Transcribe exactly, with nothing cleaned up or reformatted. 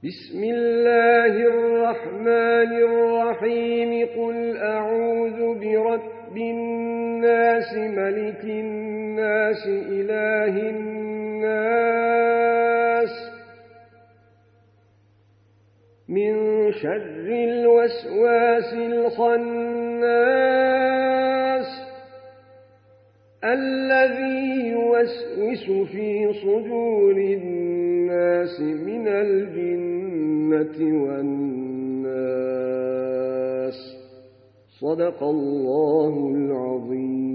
بسم الله الرحمن الرحيم قل أعوذ برب الناس ملك الناس إله الناس من شر الوسواس الخناس الذي يوسوس في صدور الناس من الجنة والناس صدق الله العظيم.